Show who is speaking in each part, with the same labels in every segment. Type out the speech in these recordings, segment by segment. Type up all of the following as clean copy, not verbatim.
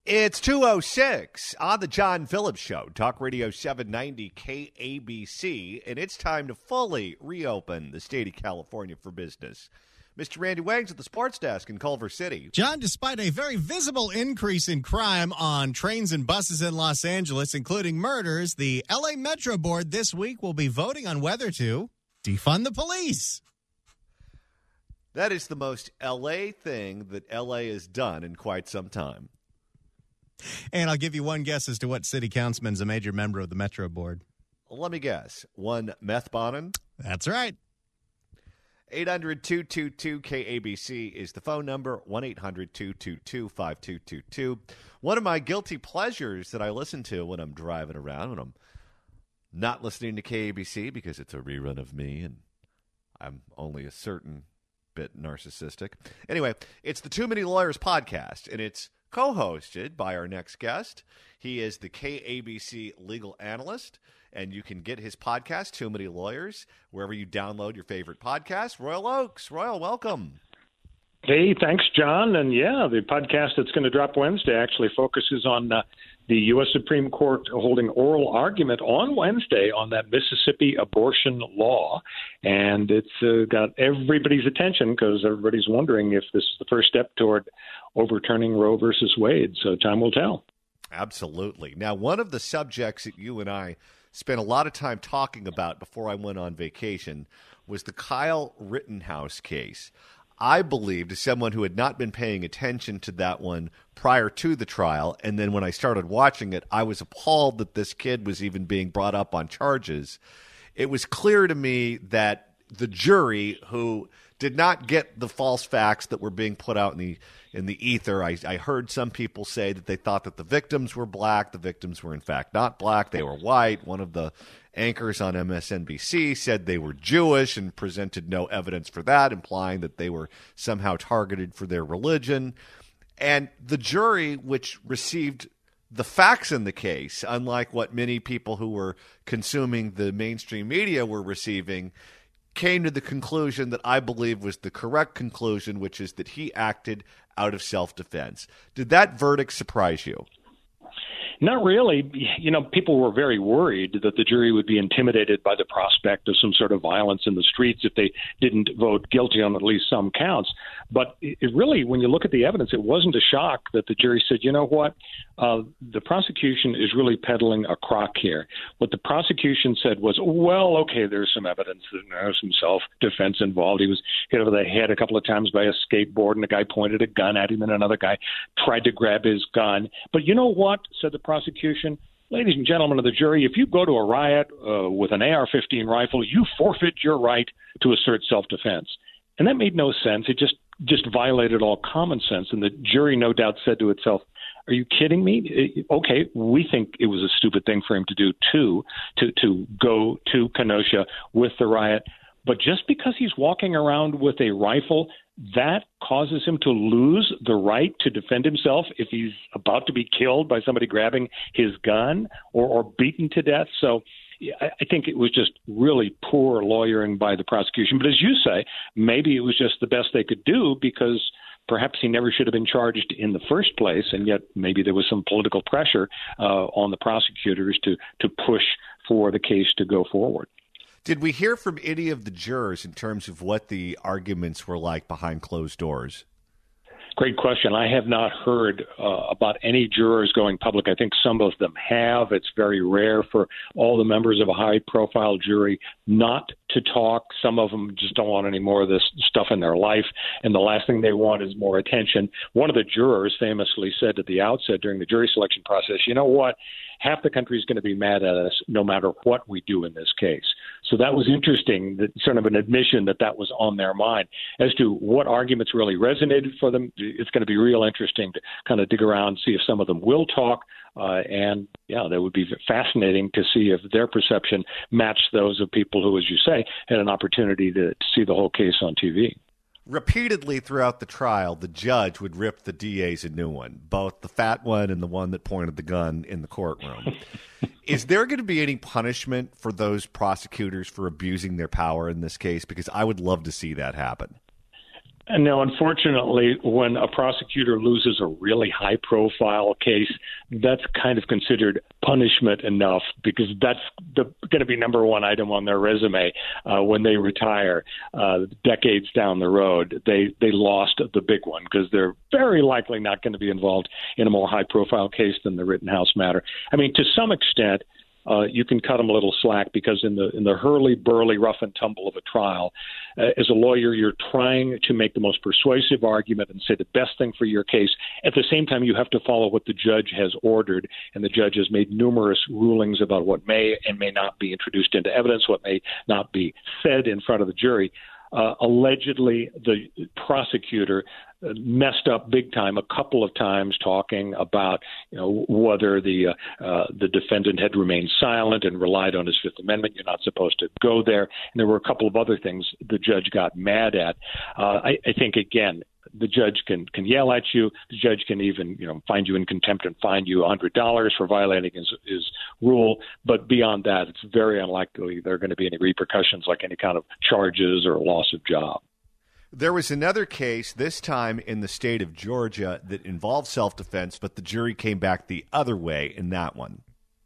Speaker 1: It's 2:06 on the John Phillips Show, Talk Radio 790 KABC, and it's time to fully reopen the state of California for business. Mr. Randy Wangs at the Sports Desk in Culver City.
Speaker 2: John, despite a very visible increase in crime on trains and buses in Los Angeles, including murders, the LA Metro Board this week will be voting on whether to defund the police.
Speaker 1: That is the most LA thing that LA has done in quite some time.
Speaker 2: And I'll give you one guess as to what city councilman is a major member of the Metro Board.
Speaker 1: Let me guess. One Meth Bonin?
Speaker 2: That's right.
Speaker 1: 800-222-KABC is the phone number, 1-800-222-5222. One of my guilty pleasures that I listen to when I'm driving around, when I'm not listening to KABC because it's a rerun of me and I'm only a certain bit narcissistic. Anyway, it's the Too Many Lawyers podcast, and it's co-hosted by our next guest. He is the KABC legal analyst, and you can get his podcast, Too Many Lawyers, wherever you download your favorite podcast. Royal Oakes. Royal, welcome.
Speaker 3: Hey, thanks, John. And yeah, the podcast that's going to drop Wednesday actually focuses on the U.S. Supreme Court holding oral argument on Wednesday on that Mississippi abortion law. And it's got everybody's attention because everybody's wondering if this is the first step toward overturning Roe versus Wade. So time will tell.
Speaker 1: Absolutely. Now, one of the subjects that you and I spent a lot of time talking about before I went on vacation was the Kyle Rittenhouse case. I believed, as someone who had not been paying attention to that one prior to the trial, and then when I started watching it, I was appalled that this kid was even being brought up on charges. It was clear to me that the jury, who did not get the false facts that were being put out in the ether. I heard some people say that they thought that the victims were black. The victims were, in fact, not black. They were white. One of the anchors on MSNBC said they were Jewish and presented no evidence for that, implying that they were somehow targeted for their religion. And the jury, which received the facts in the case, unlike what many people who were consuming the mainstream media were receiving, came to the conclusion that I believe was the correct conclusion, which is that he acted out of self-defense. Did that verdict surprise you?
Speaker 3: Not really. You know, people were very worried that the jury would be intimidated by the prospect of some sort of violence in the streets if they didn't vote guilty on at least some counts. But it really, when you look at the evidence, it wasn't a shock that the jury said, you know what, the prosecution is really peddling a crock here. What the prosecution said was, well, okay, there's some evidence that there's some self-defense involved. He was hit over the head a couple of times by a skateboard, and a guy pointed a gun at him, and another guy tried to grab his gun. But you know what, said the prosecution, ladies and gentlemen of the jury, if you go to a riot with an AR-15 rifle, you forfeit your right to assert self-defense. And that made no sense. It just violated all common sense. And the jury no doubt said to itself, are you kidding me? Okay, we think it was a stupid thing for him to do, too, to go to Kenosha with the riot. But just because he's walking around with a rifle, that causes him to lose the right to defend himself if he's about to be killed by somebody grabbing his gun or beaten to death. So I think it was just really poor lawyering by the prosecution. But as you say, maybe it was just the best they could do because perhaps he never should have been charged in the first place, and yet maybe there was some political pressure on the prosecutors to push for the case to go forward.
Speaker 1: Did we hear from any of the jurors in terms of what the arguments were like behind closed doors?
Speaker 3: Great question. I have not heard about any jurors going public. I think some of them have. It's very rare for all the members of a high-profile jury not to talk. Some of them just don't want any more of this stuff in their life, and the last thing they want is more attention. One of the jurors famously said at the outset during the jury selection process, you know what? Half the country is going to be mad at us no matter what we do in this case. So that was interesting, that sort of an admission that was on their mind. As to what arguments really resonated for them, it's going to be real interesting to kind of dig around and see if some of them will talk. And, yeah, that would be fascinating to see if their perception matched those of people who, as you say, had an opportunity to see the whole case on TV.
Speaker 1: Repeatedly throughout the trial, the judge would rip the DAs a new one, both the fat one and the one that pointed the gun in the courtroom. Is there going to be any punishment for those prosecutors for abusing their power in this case? Because I would love to see that happen.
Speaker 3: No, unfortunately, when a prosecutor loses a really high-profile case, that's kind of considered punishment enough because that's going to be number one item on their resume when they retire decades down the road. They lost the big one because they're very likely not going to be involved in a more high-profile case than the Rittenhouse matter. I mean, to some extent, you can cut them a little slack because in the hurly-burly, rough and tumble of a trial, as a lawyer, you're trying to make the most persuasive argument and say the best thing for your case. At the same time, you have to follow what the judge has ordered, and the judge has made numerous rulings about what may and may not be introduced into evidence, what may not be said in front of the jury. Allegedly, the prosecutor messed up big time a couple of times, talking about whether the defendant had remained silent and relied on his Fifth Amendment. You're not supposed to go there. And there were a couple of other things the judge got mad at. I think again, the judge can yell at you. The judge can even find you in contempt and fine you $100 for violating his rule. But beyond that, it's very unlikely there are going to be any repercussions like any kind of charges or loss of job.
Speaker 1: There was another case, this time in the state of Georgia, that involved self-defense, but the jury came back the other way in that one.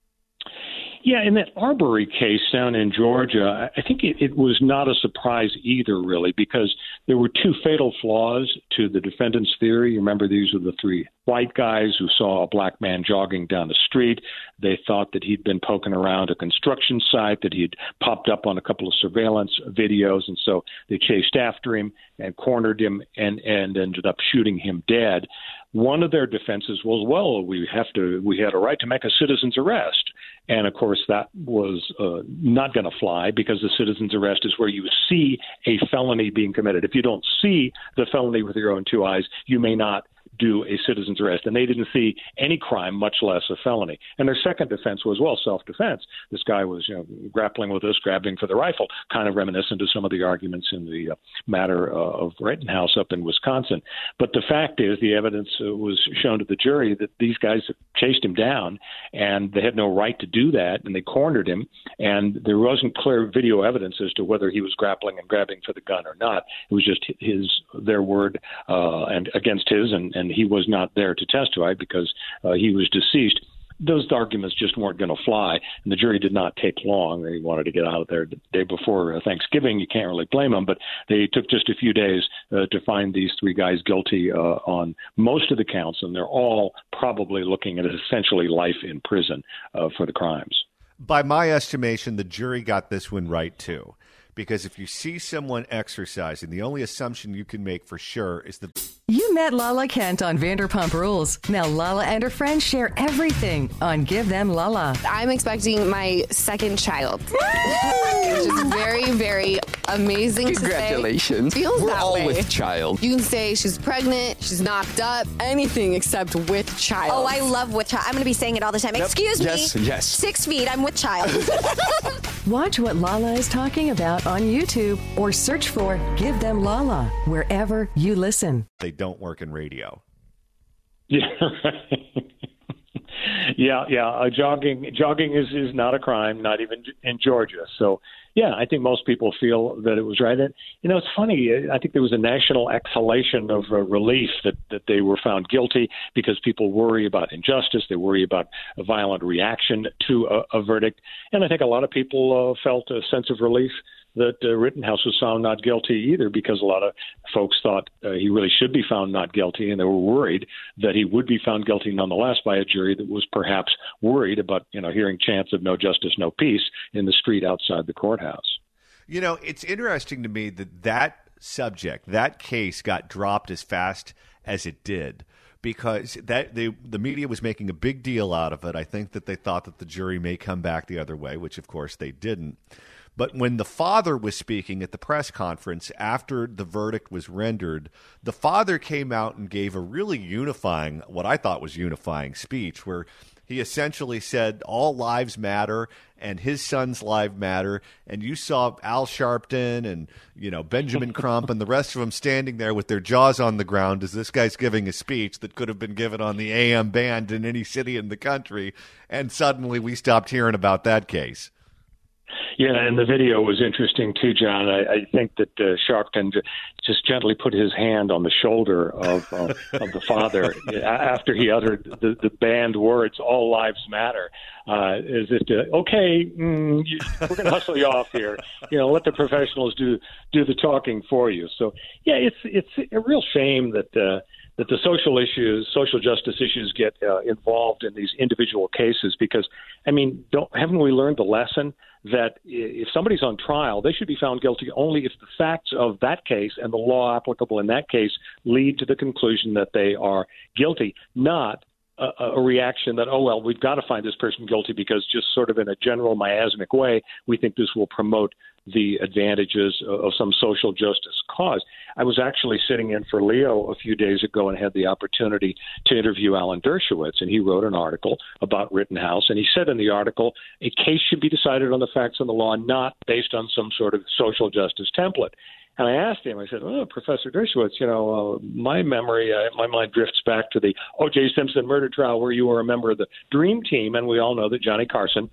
Speaker 3: Yeah, in that Arbery case down in Georgia, I think it was not a surprise either, really, because there were two fatal flaws to the defendant's theory. You remember, these were the three white guys who saw a black man jogging down the street. They thought that he'd been poking around a construction site, that he'd popped up on a couple of surveillance videos, and so they chased after him and cornered him and ended up shooting him dead. One of their defenses was, well, we had a right to make a citizen's arrest. And, of course, that was not going to fly because the citizen's arrest is where you see a felony being committed. If you don't see the felony with your own two eyes, you may not do a citizen's arrest. And they didn't see any crime, much less a felony. And their second defense was, well, self-defense. This guy was grappling with us, grabbing for the rifle, kind of reminiscent of some of the arguments in the matter of Rittenhouse up in Wisconsin. But the fact is, the evidence was shown to the jury that these guys chased him down, and they had no right to do that, and they cornered him, and there wasn't clear video evidence as to whether he was grappling and grabbing for the gun or not. It was just their word and against his, and he was not there to testify because he was deceased. Those arguments just weren't going to fly, and the jury did not take long. They wanted to get out of there the day before Thanksgiving. You can't really blame them, but they took just a few days to find these three guys guilty on most of the counts, and they're all probably looking at essentially life in prison for the crimes.
Speaker 1: By my estimation, the jury got this one right, too. Because if you see someone exercising, the only assumption you can make for sure is that...
Speaker 4: You met Lala Kent on Vanderpump Rules. Now Lala and her friends share everything on Give Them Lala.
Speaker 5: I'm expecting my second child, which is very, very amazing.
Speaker 6: Congratulations.
Speaker 5: To say. Feels
Speaker 6: We're
Speaker 5: that
Speaker 6: all
Speaker 5: way.
Speaker 6: with child.
Speaker 5: You can say she's pregnant, she's knocked up, anything except with child.
Speaker 7: Oh, I love with child. I'm going to be saying it all the time.
Speaker 6: Yep.
Speaker 7: Excuse me.
Speaker 6: Yes.
Speaker 7: 6 feet. I'm with child.
Speaker 4: Watch what Lala is talking about on YouTube or search for Give Them Lala wherever you listen.
Speaker 1: They don't work in radio.
Speaker 3: Yeah. Yeah. Jogging is not a crime, not even in Georgia. So, yeah, I think most people feel that it was right. And, it's funny. I think there was a national exhalation of relief that they were found guilty because people worry about injustice. They worry about a violent reaction to a verdict. And I think a lot of people felt a sense of relief that Rittenhouse was found not guilty either, because a lot of folks thought he really should be found not guilty, and they were worried that he would be found guilty nonetheless by a jury that was perhaps worried about hearing chants of no justice, no peace in the street outside the courthouse.
Speaker 1: It's interesting to me that subject, that case got dropped as fast as it did, because the media was making a big deal out of it. I think that they thought that the jury may come back the other way, which of course they didn't. But when the father was speaking at the press conference after the verdict was rendered, the father came out and gave a really unifying, what I thought was unifying speech, where he essentially said all lives matter and his son's life matter. And you saw Al Sharpton and, Benjamin Crump and the rest of them standing there with their jaws on the ground as this guy's giving a speech that could have been given on the AM band in any city in the country. And suddenly we stopped hearing about that case.
Speaker 3: Yeah, and the video was interesting too, John. I think that Sharpton just gently put his hand on the shoulder of the father after he uttered the banned words, "All lives matter," as if to, okay, we're going to hustle you off here. Let the professionals do the talking for you. So, yeah, it's a real shame that the social justice issues get involved in these individual cases because, haven't we learned the lesson that if somebody's on trial, they should be found guilty only if the facts of that case and the law applicable in that case lead to the conclusion that they are guilty, not a reaction that, oh, well, we've got to find this person guilty because just sort of in a general miasmic way, we think this will promote the advantages of some social justice cause. I was actually sitting in for Leo a few days ago and had the opportunity to interview Alan Dershowitz, and he wrote an article about Rittenhouse, and he said in the article, a case should be decided on the facts and the law, not based on some sort of social justice template. And I asked him, I said, Professor Dershowitz, my memory, my mind drifts back to the O.J. Simpson murder trial where you were a member of the Dream Team, and we all know that Johnny Cochran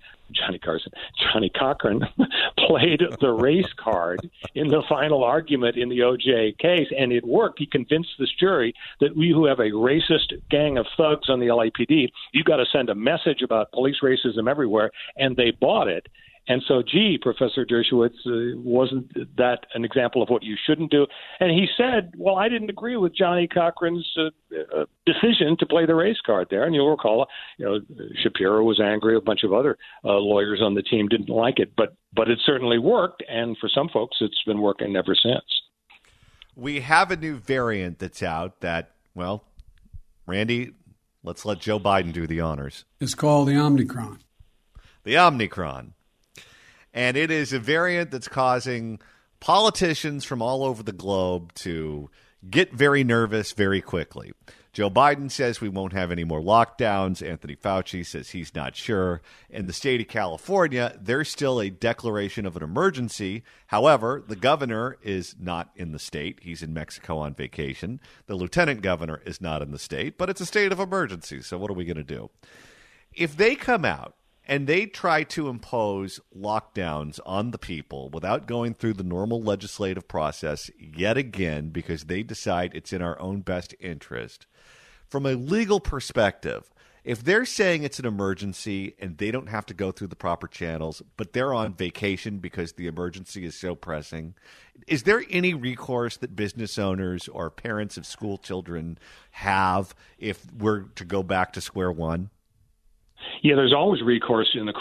Speaker 3: played the race card in the final argument in the O.J. case, and it worked. He convinced this jury that we who have a racist gang of thugs on the LAPD, you've got to send a message about police racism everywhere, and they bought it. And so, Professor Dershowitz, wasn't that an example of what you shouldn't do? And he said, well, I didn't agree with Johnny Cochran's decision to play the race card there. And you'll recall, Shapiro was angry. A bunch of other lawyers on the team didn't like it. But it certainly worked. And for some folks, it's been working ever since.
Speaker 1: We have a new variant that's out that, well, Randy, let's let Joe Biden do the honors.
Speaker 6: It's called the Omicron.
Speaker 1: The Omicron. And it is a variant that's causing politicians from all over the globe to get very nervous very quickly. Joe Biden says we won't have any more lockdowns. Anthony Fauci says he's not sure. In the state of California, there's still a declaration of an emergency. However, the governor is not in the state. He's in Mexico on vacation. The lieutenant governor is not in the state, but it's a state of emergency. So what are we going to do? If they come out and they try to impose lockdowns on the people without going through the normal legislative process yet again because they decide it's in our own best interest, from a legal perspective, if they're saying it's an emergency and they don't have to go through the proper channels, but they're on vacation because the emergency is so pressing, is there any recourse that business owners or parents of school children have if we're to go back to square one?
Speaker 3: Yeah, there's always recourse in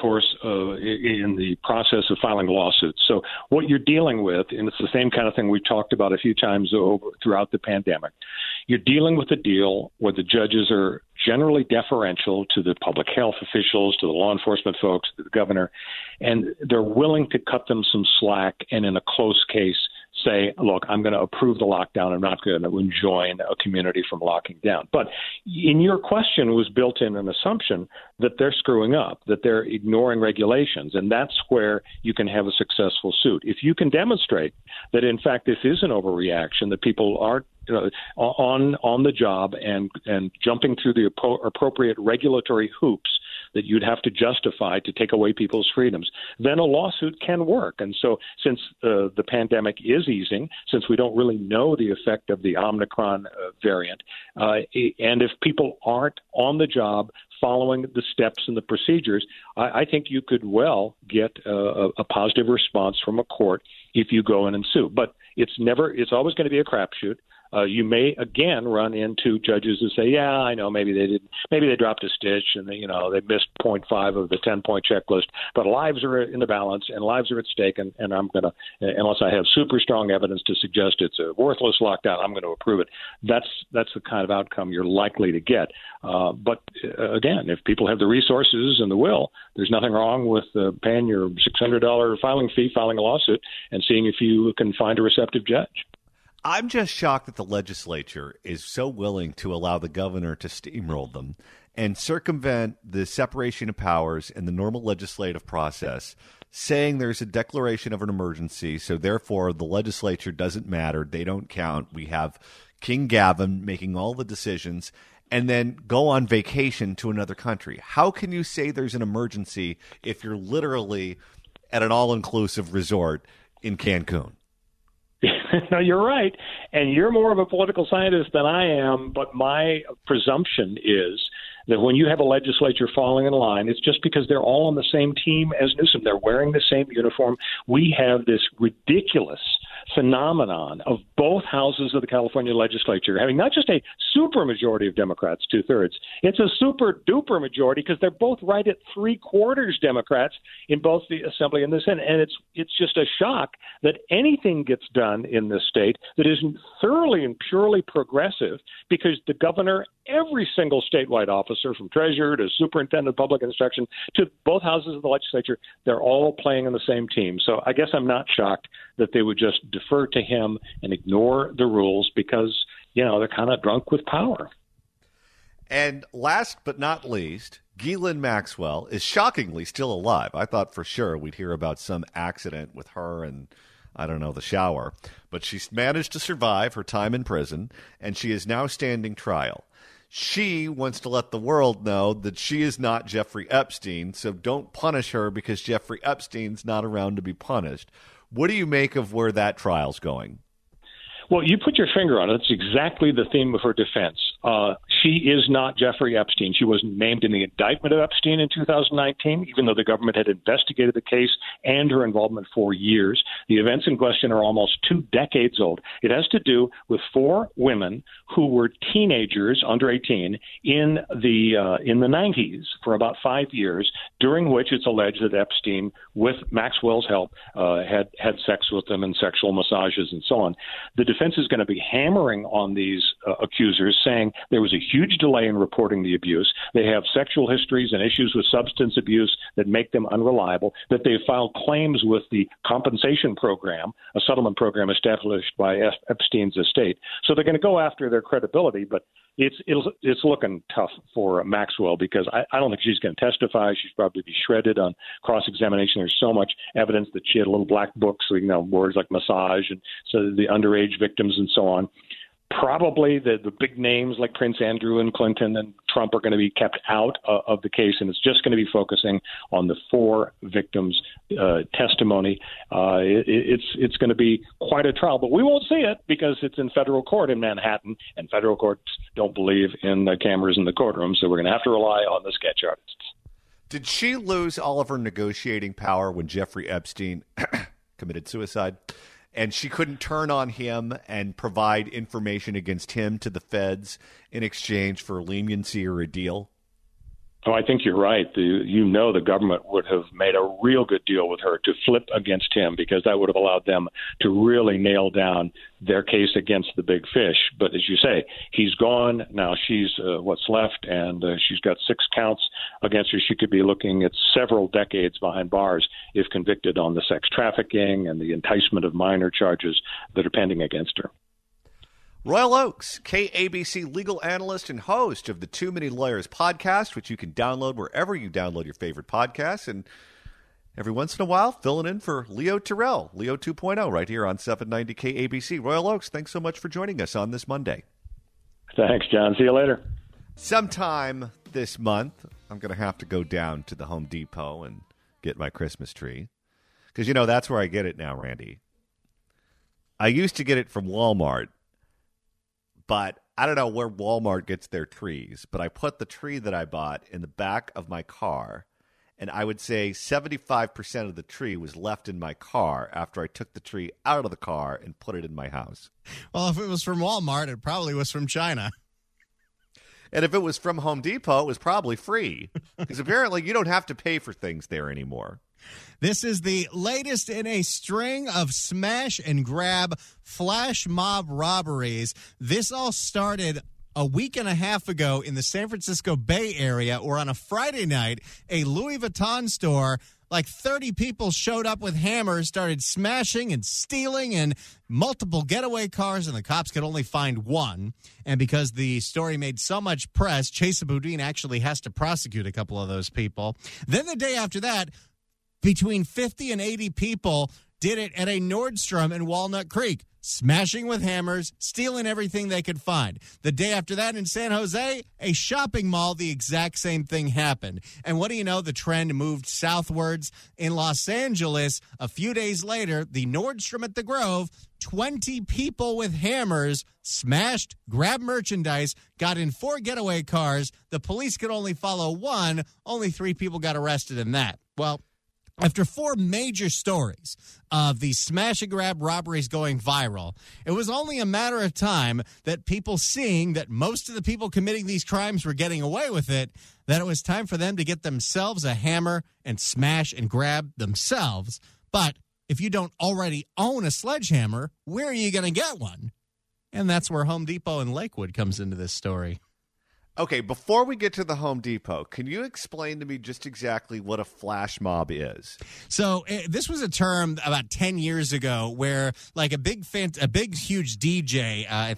Speaker 3: the process of filing lawsuits. So what you're dealing with, and it's the same kind of thing we've talked about a few times throughout the pandemic, you're dealing with a deal where the judges are generally deferential to the public health officials, to the law enforcement folks, to the governor, and they're willing to cut them some slack and in a close case say, look, I'm going to approve the lockdown. I'm not going to enjoin a community from locking down. But in your question was built in an assumption that they're screwing up, that they're ignoring regulations, and that's where you can have a successful suit. If you can demonstrate that, in fact, this is an overreaction, that people are on the job and jumping through the appropriate regulatory hoops that you'd have to justify to take away people's freedoms, then a lawsuit can work. And so since the pandemic is easing, since we don't really know the effect of the Omicron variant, and if people aren't on the job following the steps and the procedures, I think you could well get a positive response from a court if you go in and sue. But it's always going to be a crapshoot. You may again run into judges who say, "Yeah, I know, maybe they dropped a stitch and they missed 0.5 of the 10-point checklist, but lives are in the balance and lives are at stake, and I'm gonna, unless I have super strong evidence to suggest it's a worthless lockdown, I'm going to approve it." That's the kind of outcome you're likely to get. But again, if people have the resources and the will, there's nothing wrong with paying your $600 filing fee, filing a lawsuit, and seeing if you can find a receptive judge.
Speaker 1: I'm just shocked that the legislature is so willing to allow the governor to steamroll them and circumvent the separation of powers and the normal legislative process, saying there's a declaration of an emergency, so therefore the legislature doesn't matter, they don't count. We have King Gavin making all the decisions, and then go on vacation to another country. How can you say there's an emergency if you're literally at an all-inclusive resort in Cancun.
Speaker 3: No, you're right. And you're more of a political scientist than I am, but my presumption is that when you have a legislature falling in line, it's just because they're all on the same team as Newsom. They're wearing the same uniform. We have this ridiculous phenomenon of both houses of the California legislature having not just a super majority of Democrats, 2/3, it's a super duper majority because they're both right at 3/4 Democrats in both the Assembly and the Senate. And it's just a shock that anything gets done in this state that isn't thoroughly and purely progressive, because the governor, every single statewide officer, from treasurer to superintendent of public instruction to both houses of the legislature, they're all playing on the same team. So I guess I'm not shocked that they would just defer to him and ignore the rules because, they're kind of drunk with power.
Speaker 1: And last but not least, Ghislaine Maxwell is shockingly still alive. I thought for sure we'd hear about some accident with her and, I don't know, the shower. But she's managed to survive her time in prison, and she is now standing trial. She wants to let the world know that she is not Jeffrey Epstein, so don't punish her because Jeffrey Epstein's not around to be punished. What do you make of where that trial's going?
Speaker 3: Well, you put your finger on it. It's exactly the theme of her defense. She is not Jeffrey Epstein. She wasn't named in the indictment of Epstein in 2019, even though the government had investigated the case and her involvement for years. The events in question are almost 2 decades old. It has to do with 4 women who were teenagers, under 18, in the 90s for about 5 years, during which it's alleged that Epstein, with Maxwell's help, had sex with them and sexual massages and so on. The defense is going to be hammering on these accusers, saying there was a huge delay in reporting the abuse. They have sexual histories and issues with substance abuse that make them unreliable, that they filed claims with the compensation program, a settlement program established by Epstein's estate. So they're going to go after their credibility, but it's looking tough for Maxwell because I don't think she's going to testify. She's probably be shredded on cross-examination. There's so much evidence that she had a little black book, so words like massage and so the underage victims and so on. Probably the big names like Prince Andrew and Clinton and Trump are going to be kept out of the case, and it's just going to be focusing on the 4 victims' testimony. It's going to be quite a trial, but we won't see it because it's in federal court in Manhattan, and federal courts don't believe in the cameras in the courtroom, so we're going to have to rely on the sketch artists.
Speaker 1: Did she lose all of her negotiating power when Jeffrey Epstein committed suicide? And she couldn't turn on him and provide information against him to the feds in exchange for leniency or a deal?
Speaker 3: Oh, I think you're right. The government would have made a real good deal with her to flip against him, because that would have allowed them to really nail down their case against the big fish. But as you say, he's gone. Now she's what's left, and she's got 6 counts against her. She could be looking at several decades behind bars if convicted on the sex trafficking and the enticement of minor charges that are pending against her.
Speaker 1: Royal Oakes, KABC legal analyst and host of the Too Many Lawyers podcast, which you can download wherever you download your favorite podcasts. And every once in a while, filling in for Leo Terrell, Leo 2.0, right here on 790 KABC. Royal Oakes, thanks so much for joining us on this Monday.
Speaker 3: Thanks, John. See you later.
Speaker 1: Sometime this month, I'm going to have to go down to the Home Depot and get my Christmas tree. Because, that's where I get it now, Randy. I used to get it from Walmart. But I don't know where Walmart gets their trees, but I put the tree that I bought in the back of my car, and I would say 75% of the tree was left in my car after I took the tree out of the car and put it in my house.
Speaker 2: Well, if it was from Walmart, it probably was from China.
Speaker 1: And if it was from Home Depot, it was probably free, because apparently you don't have to pay for things there anymore.
Speaker 2: This is the latest in a string of smash and grab flash mob robberies. This all started a week and a half ago in the San Francisco Bay Area, where on a Friday night, a Louis Vuitton store, like 30 people showed up with hammers, started smashing and stealing, and multiple getaway cars, and the cops could only find one. And because the story made so much press, Chesa Boudin actually has to prosecute a couple of those people. Then the day after that, between 50 and 80 people did it at a Nordstrom in Walnut Creek, smashing with hammers, stealing everything they could find. The day after that in San Jose, a shopping mall, the exact same thing happened. And what do you know? The trend moved southwards. In Los Angeles, a few days later, the Nordstrom at the Grove, 20 people with hammers smashed, grabbed merchandise, got in 4 getaway cars. The police could only follow one. Only 3 people got arrested in that. Well, after 4 major stories of these smash and grab robberies going viral, it was only a matter of time that people seeing that most of the people committing these crimes were getting away with it, that it was time for them to get themselves a hammer and smash and grab themselves. But if you don't already own a sledgehammer, where are you going to get one? And that's where Home Depot in Lakewood comes into this story.
Speaker 1: Okay, before we get to the Home Depot, can you explain to me just exactly what a flash mob is?
Speaker 2: So this was a term about 10 years ago where like a big huge DJ, a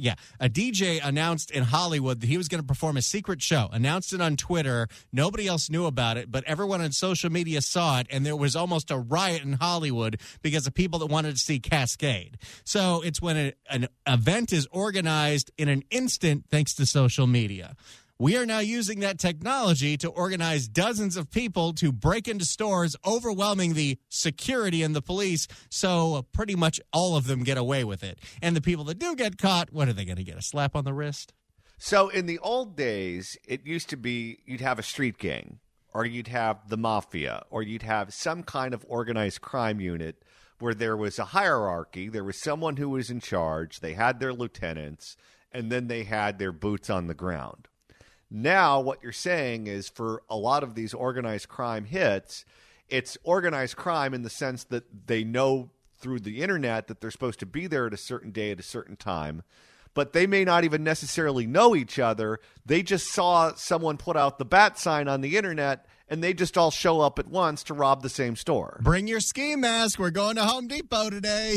Speaker 2: DJ announced in Hollywood that he was going to perform a secret show, announced it on Twitter. Nobody else knew about it, but everyone on social media saw it, and there was almost a riot in Hollywood because of people that wanted to see Cascade. So it's when an event is organized in an instant thanks to social media. We are now using that technology to organize dozens of people to break into stores, overwhelming the security and the police, so pretty much all of them get away with it. And the people that do get caught, what are they going to get, a slap on the wrist?
Speaker 1: So in the old days, it used to be you'd have a street gang, or you'd have the mafia, or you'd have some kind of organized crime unit where there was a hierarchy. There was someone who was in charge. They had their lieutenants, and then they had their boots on the ground. Now, what you're saying is for a lot of these organized crime hits, it's organized crime in the sense that they know through the internet that they're supposed to be there at a certain day at a certain time, but they may not even necessarily know each other. They just saw someone put out the bat sign on the internet, and they just all show up at once to rob the same store.
Speaker 2: Bring your ski mask. We're going to Home Depot today.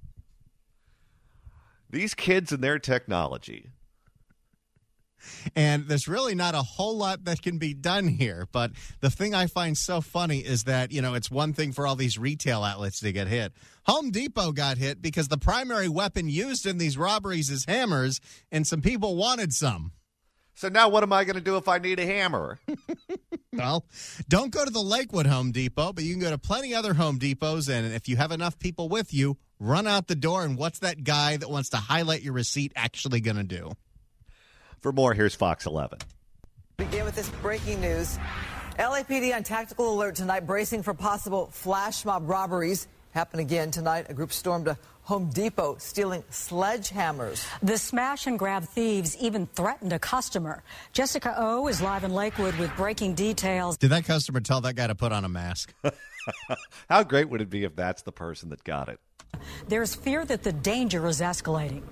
Speaker 1: These kids and their technology.
Speaker 2: And there's really not a whole lot that can be done here. But the thing I find so funny is that, it's one thing for all these retail outlets to get hit. Home Depot got hit because the primary weapon used in these robberies is hammers, and some people wanted some.
Speaker 1: So now what am I going to do if I need a hammer?
Speaker 2: Well, don't go to the Lakewood Home Depot, but you can go to plenty other Home Depots, and if you have enough people with you, run out the door, and what's that guy that wants to highlight your receipt actually going to do?
Speaker 1: For more, here's Fox 11.
Speaker 6: Begin with this breaking news. LAPD on tactical alert tonight, bracing for possible flash mob robberies. Happen again tonight. A group stormed a Home Depot, stealing sledgehammers.
Speaker 8: The smash and grab thieves even threatened a customer. Jessica O is live in Lakewood with breaking details.
Speaker 2: Did that customer tell that guy to put on a mask?
Speaker 1: How great would it be if that's the person that got it?
Speaker 8: There's fear that the danger is escalating.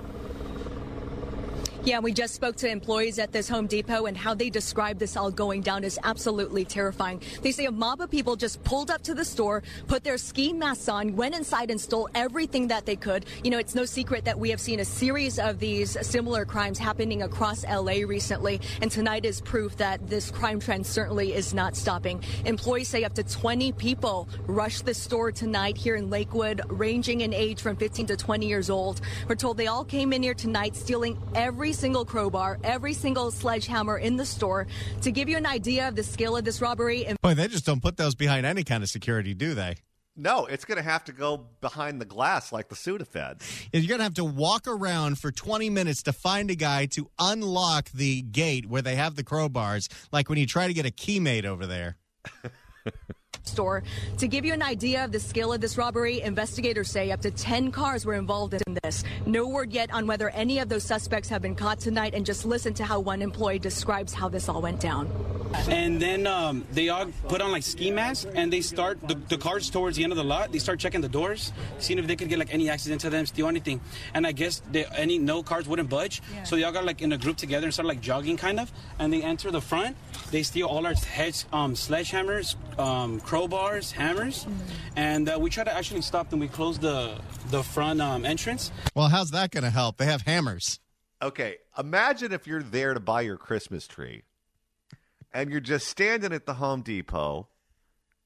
Speaker 9: Yeah, we just spoke to employees at this Home Depot, and how they describe this all going down is absolutely terrifying. They say a mob of people just pulled up to the store, put their ski masks on, went inside and stole everything that they could. It's no secret that we have seen a series of these similar crimes happening across LA recently, and tonight is proof that this crime trend certainly is not stopping. Employees say up to 20 people rushed the store tonight here in Lakewood, ranging in age from 15 to 20 years old. We're told they all came in here tonight stealing every single crowbar, every single sledgehammer in the store. To give you an idea of the scale of this robbery.
Speaker 2: Boy, they just don't put those behind any kind of security, do they?
Speaker 1: No, it's going to have to go behind the glass like the Sudafed.
Speaker 2: You're going to have to walk around for 20 minutes to find a guy to unlock the gate where they have the crowbars, like when you try to get a key made over there.
Speaker 9: Store. To give you an idea of the scale of this robbery, investigators say up to 10 cars were involved in this. No word yet on whether any of those suspects have been caught tonight, and just listen to how one employee describes how this all went down.
Speaker 10: And then they all put on like ski masks, and they start the cars towards the end of the lot. They start checking the doors, seeing if they could get like any accident to them, steal anything. And I guess no cars wouldn't budge, so they all got like in a group together and started like jogging kind of. And they enter the front. They steal all our heads, sledgehammers, crowbars, hammers, and we try to actually stop them. We close the front entrance.
Speaker 2: Well, how's that going to help? They have hammers.
Speaker 1: Okay, imagine if you're there to buy your Christmas tree, and you're just standing at the Home Depot.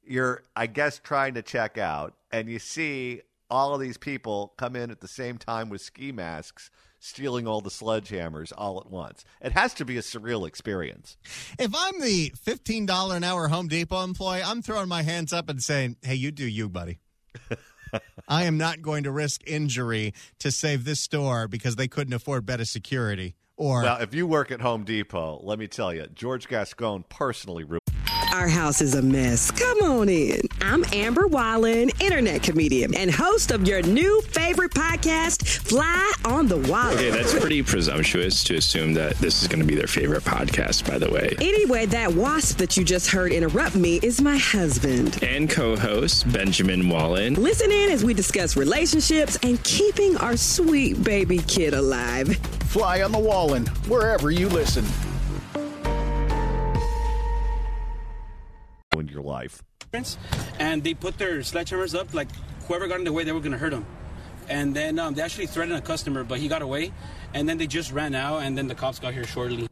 Speaker 1: you're, I guess, trying to check out, and you see all of these people come in at the same time with ski masks, stealing all the sledgehammers all at once. It has to be a surreal experience.
Speaker 2: If I'm the $15 an hour Home Depot employee, I'm throwing my hands up and saying, hey, you do you, buddy. I am not going to risk injury to save this store because they couldn't afford better security.
Speaker 1: Well, if you work at Home Depot, let me tell you, George Gascon personally ruined.
Speaker 11: Our house is a mess. Come on in. I'm Amber Wallen, internet comedian and host of your new favorite podcast, Fly on the Wallen.
Speaker 12: Okay, that's pretty presumptuous to assume that this is going to be their favorite podcast, by the way.
Speaker 11: Anyway, that wasp that you just heard interrupt me is my husband.
Speaker 12: And co-host, Benjamin Wallen.
Speaker 11: Listen in as we discuss relationships and keeping our sweet baby kid alive.
Speaker 13: Fly on the Wallen, wherever you listen.
Speaker 1: In your life.
Speaker 10: And they put their sledgehammers up, like whoever got in the way, they were going to hurt him. And then they actually threatened a customer, but he got away. And then they just ran out, and then the cops got here shortly.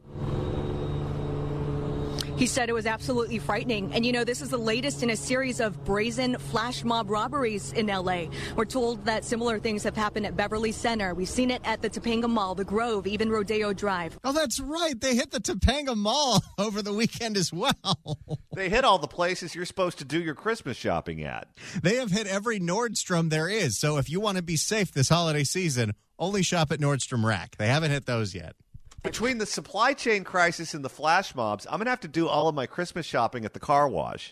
Speaker 9: He said it was absolutely frightening. And, you know, this is the latest in a series of brazen flash mob robberies in L.A. We're told that similar things have happened at Beverly Center. We've seen it at the Topanga Mall, the Grove, even Rodeo Drive.
Speaker 2: Oh, that's right. They hit the Topanga Mall over the weekend as well.
Speaker 1: They hit all the places you're supposed to do your Christmas shopping at.
Speaker 2: They have hit every Nordstrom there is. So if you want to be safe this holiday season, only shop at Nordstrom Rack. They haven't hit those yet.
Speaker 1: Between the supply chain crisis and the flash mobs, I'm going to have to do all of my Christmas shopping at the car wash.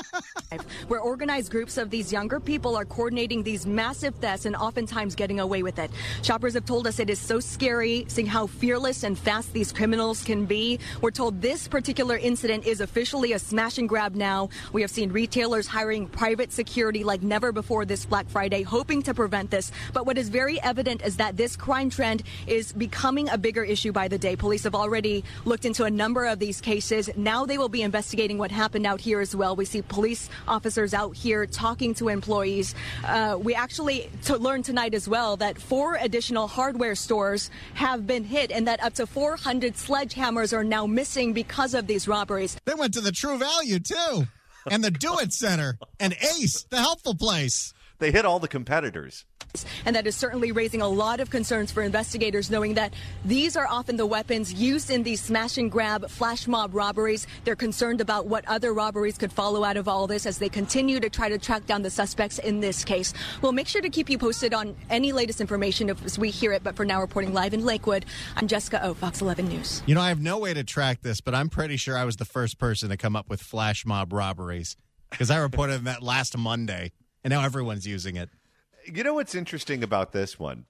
Speaker 9: Where organized groups of these younger people are coordinating these massive thefts and oftentimes getting away with it. Shoppers have told us it is so scary seeing how fearless and fast these criminals can be. We're told this particular incident is officially a smash and grab now. We have seen retailers hiring private security like never before this Black Friday, hoping to prevent this. But what is very evident is that this crime trend is becoming a bigger issue by the day. Police have already looked into a number of these cases. Now they will be investigating what happened out here as well. We see police officers out here talking to employees. We actually learned tonight as well that 4 additional hardware stores have been hit and that up to 400 sledgehammers are now missing because of these robberies.
Speaker 2: They went to the True Value, too, and the Do It Center, and Ace, the helpful place.
Speaker 1: They hit all the competitors.
Speaker 9: And that is certainly raising a lot of concerns for investigators, knowing that these are often the weapons used in these smash and grab flash mob robberies. They're concerned about what other robberies could follow out of all this as they continue to try to track down the suspects in this case. We'll make sure to keep you posted on any latest information as we hear it. But for now, reporting live in Lakewood, I'm Jessica O, Fox 11 News.
Speaker 2: You know, I have no way to track this, but I'm pretty sure I was the first person to come up with flash mob robberies because I reported that last Monday, and now everyone's using it.
Speaker 1: You know what's interesting about this one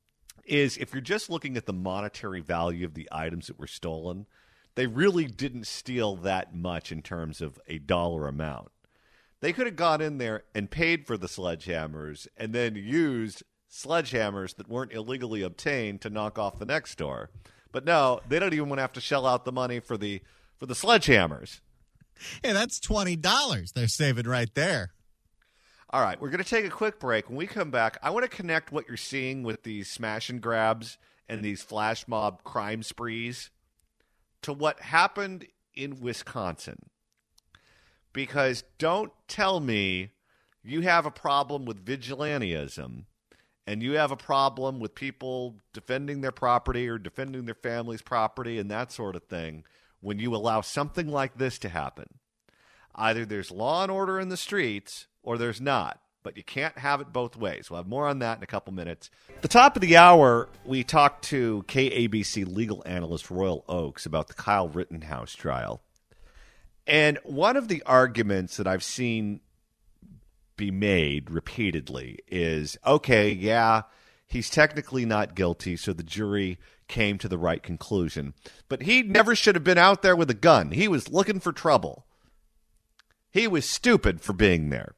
Speaker 1: is if you're just looking at the monetary value of the items that were stolen, they really didn't steal that much in terms of a dollar amount. They could have gone in there and paid for the sledgehammers and then used sledgehammers that weren't illegally obtained to knock off the next door. But no, they don't even want to have to shell out the money for the sledgehammers.
Speaker 2: Hey, that's $20 they're saving right there.
Speaker 1: All right, we're going to take a quick break. When we come back, I want to connect what you're seeing with these smash and grabs and these flash mob crime sprees to what happened in Wisconsin. Because don't tell me you have a problem with vigilantism and you have a problem with people defending their property or defending their family's property and that sort of thing when you allow something like this to happen. Either there's law and order in the streets or there's not, but you can't have it both ways. We'll have more on that in a couple minutes. At the top of the hour, we talked to KABC legal analyst Royal Oakes about the Kyle Rittenhouse trial. And one of the arguments that I've seen be made repeatedly is, okay, yeah, he's technically not guilty, so the jury came to the right conclusion. But he never should have been out there with a gun. He was looking for trouble. He was stupid for being there.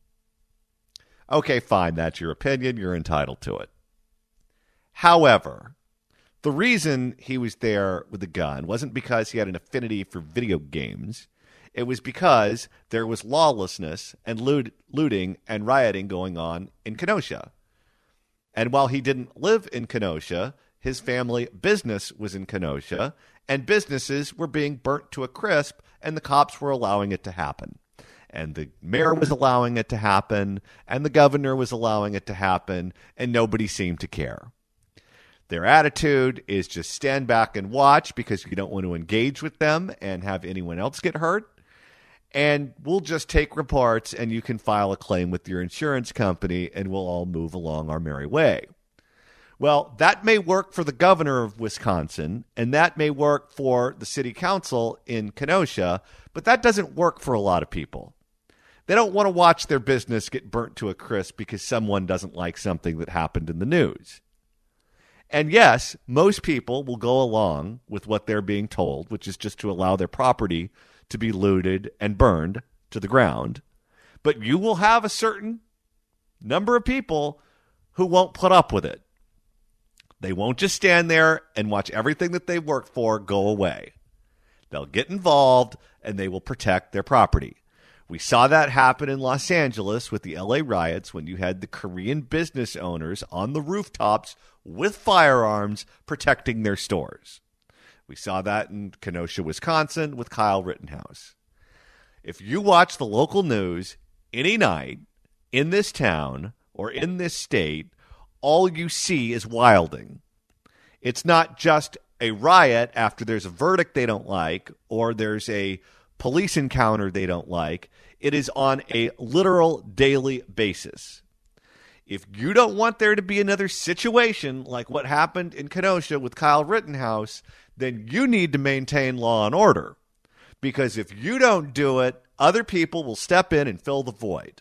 Speaker 1: Okay, fine, that's your opinion. You're entitled to it. However, the reason he was there with a gun wasn't because he had an affinity for video games. It was because there was lawlessness and looting and rioting going on in Kenosha. And while he didn't live in Kenosha, his family business was in Kenosha, and businesses were being burnt to a crisp, and the cops were allowing it to happen. And the mayor was allowing it to happen, and the governor was allowing it to happen, and nobody seemed to care. Their attitude is just stand back and watch because you don't want to engage with them and have anyone else get hurt. And we'll just take reports, and you can file a claim with your insurance company, and we'll all move along our merry way. Well, that may work for the governor of Wisconsin, and that may work for the city council in Kenosha, but that doesn't work for a lot of people. They don't want to watch their business get burnt to a crisp because someone doesn't like something that happened in the news. And yes, most people will go along with what they're being told, which is just to allow their property to be looted and burned to the ground. But you will have a certain number of people who won't put up with it. They won't just stand there and watch everything that they worked for go away. They'll get involved, and they will protect their property. We saw that happen in Los Angeles with the LA riots when you had the Korean business owners on the rooftops with firearms protecting their stores. We saw that in Kenosha, Wisconsin with Kyle Rittenhouse. If you watch the local news any night in this town or in this state, all you see is wilding. It's not just a riot after there's a verdict they don't like or there's a police encounter they don't like. It is on a literal daily basis. If you don't want there to be another situation like what happened in Kenosha with Kyle Rittenhouse, then you need to maintain law and order. Because if you don't do it, other people will step in and fill the void.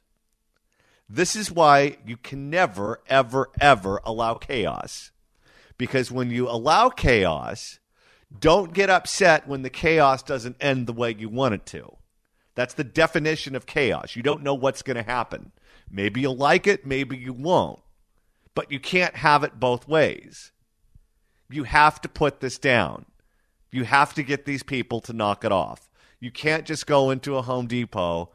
Speaker 1: This is why you can never, ever, ever allow chaos. Because when you allow chaos, don't get upset when the chaos doesn't end the way you want it to. That's the definition of chaos. You don't know what's going to happen. Maybe you'll like it, maybe you won't. But you can't have it both ways. You have to put this down. You have to get these people to knock it off. You can't just go into a Home Depot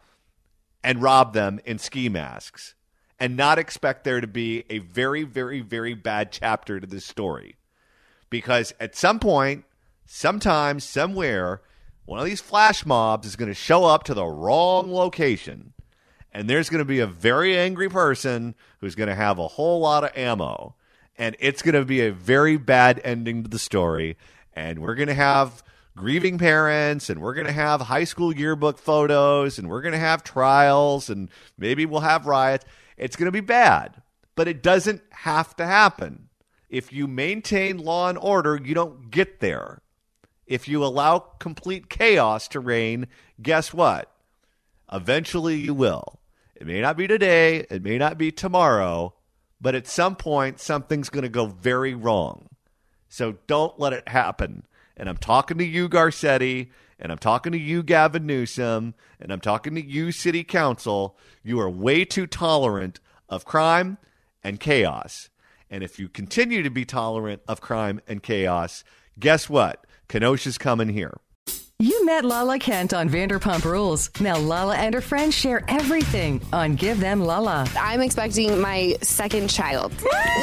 Speaker 1: and rob them in ski masks and not expect there to be a very, very, very bad chapter to this story. Because at some point, sometime, somewhere, one of these flash mobs is going to show up to the wrong location. And there's going to be a very angry person who's going to have a whole lot of ammo. And it's going to be a very bad ending to the story. And we're going to have grieving parents, and we're going to have high school yearbook photos, and we're going to have trials, and maybe we'll have riots. It's going to be bad, but it doesn't have to happen. If you maintain law and order, you don't get there. If you allow complete chaos to reign, guess what? Eventually you will. It may not be today, it may not be tomorrow, but at some point something's going to go very wrong. So don't let it happen. And I'm talking to you, Garcetti, and I'm talking to you, Gavin Newsom, and I'm talking to you, City Council. You are way too tolerant of crime and chaos. And if you continue to be tolerant of crime and chaos, guess what? Kenosha's coming here.
Speaker 4: You met Lala Kent on Vanderpump Rules. Now Lala and her friends share everything on Give Them Lala.
Speaker 5: I'm expecting my second child.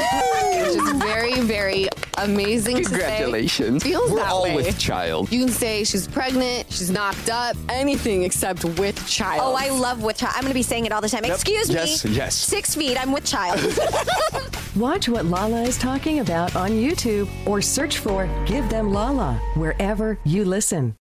Speaker 5: Which is very, very amazing to say.
Speaker 14: Congratulations.
Speaker 5: Feels
Speaker 14: We're
Speaker 5: that
Speaker 14: all
Speaker 5: way.
Speaker 14: with child.
Speaker 5: You can say she's pregnant, she's knocked up, anything except with child.
Speaker 7: Oh, I love with child. I'm going to be saying it all the time.
Speaker 14: Yep.
Speaker 7: Excuse
Speaker 14: Yes,
Speaker 7: me.
Speaker 14: yes.
Speaker 7: 6 feet. I'm with child.
Speaker 4: Watch what Lala is talking about on YouTube or search for Give Them Lala wherever you listen.